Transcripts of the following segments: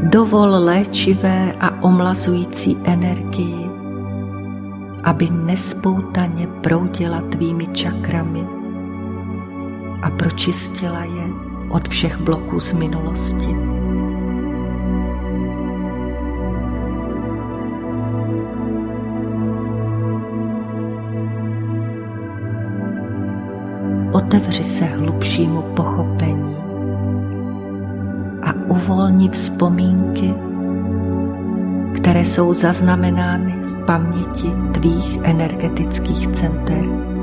Dovol léčivé a omlazující energii, aby nespoutaně proudila tvými čakrami a pročistila je od všech bloků z minulosti. Otevři se hlubšímu pochopení a uvolni vzpomínky, které jsou zaznamenány v paměti tvých energetických center.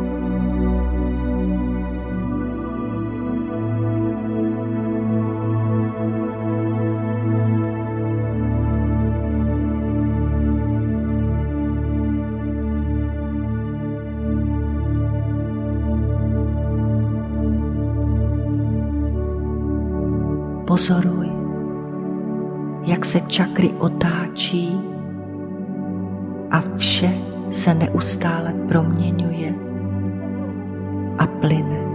Pozoruj, jak se čakry otáčí a vše se neustále proměňuje a plyne.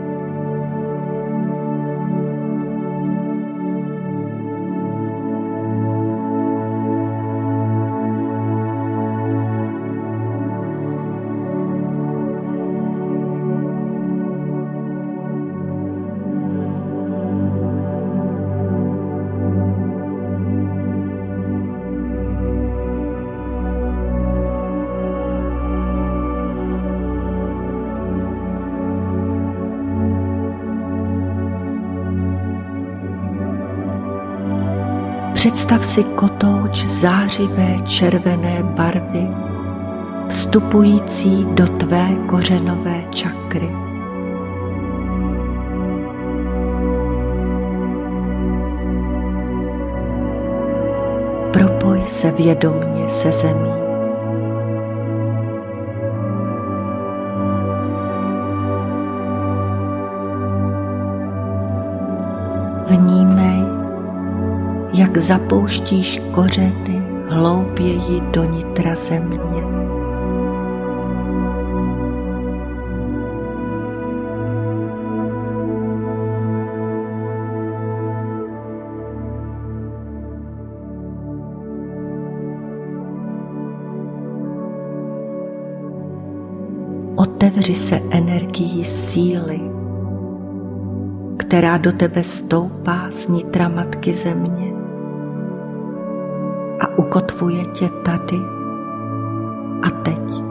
Představ si kotouč zářivé červené barvy, vstupující do tvé kořenové čakry. Propoj se vědomně se zemí. Vnímej, jak zapouštíš kořeny hlouběji do nitra země. Otevři se energii síly, která do tebe stoupá z nitra Matky Země a ukotvuje tě tady a teď.